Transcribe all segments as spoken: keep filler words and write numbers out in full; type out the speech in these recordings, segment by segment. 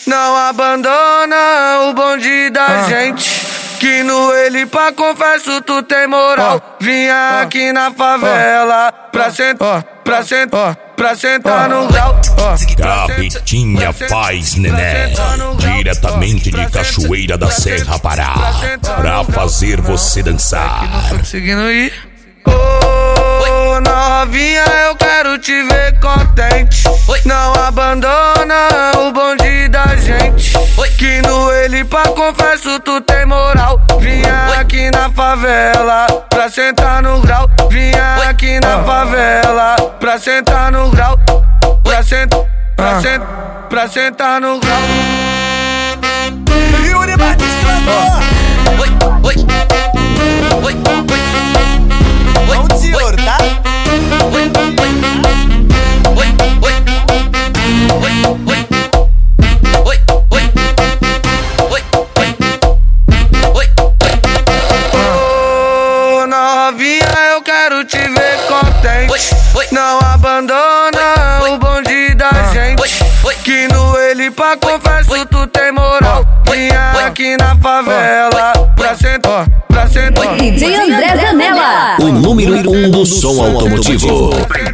Não abandona o bonde da ah. gente, que no ele pra confesso tu tem moral. Oh. Vinha oh. aqui na favela oh. pra sentar, oh. pra sentar, oh. pra sentar oh. no grau. Oh. Carretinha faz neném, diretamente de Cachoeira da Serra, Pará, pra fazer você dançar. Não tô conseguindo ir. Oh, novinha, eu quero te ver contente. Não abandona o bonde da gente, que no ele pra confesso tu tem moral. Vinha aqui na favela pra sentar no grau. Vinha aqui na favela pra sentar no grau. Pra sentar, pra sentar, pra sentar no grau. Yuri Batista, oi, oi, oi, oi. Vamos, senhor, tá? Oi, oi, oi, oi, oi, oi, oi, oi, oi, oi, oi. Oh, novinha, eu quero te ver contente. Não abandona o bonde da gente, que no ele pra confesso tu tem moral. Vinha aqui na favela pra sentar, pra sentar. D J André Zanella, o número um do som automotivo.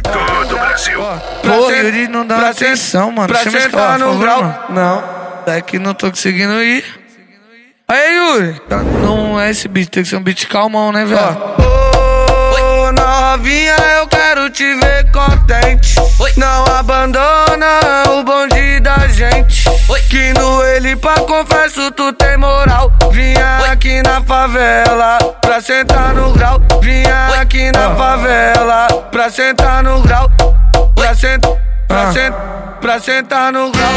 Pô, Yuri não dá atenção, mano. Chama esse cara, por favor, mano. Não, daqui não tô conseguindo ir. Aí, Yuri, não é esse beat, tem que ser um beat calmão, né, velho? Ô, novinha, eu quero te ver contente. Não abandona o bonde da gente, que no ele pra confesso tu tem moral. Vinha aqui na favela pra sentar no grau. Vinha aqui na favela pra sentar no grau. Pra sentar, pra sentar, pra sentar no grau.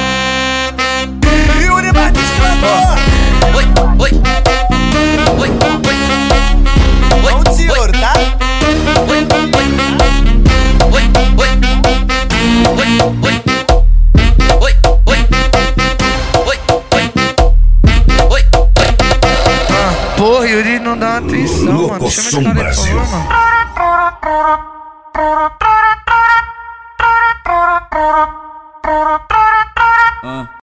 Yuri Batista, oi, oi, oi, oi, oi. Vamos, senhor, tá? Oi, oi, oi, oi, oi, oi, oi. Porra, Yuri não dá atenção, mano. Chama esse cara, por favor, mano.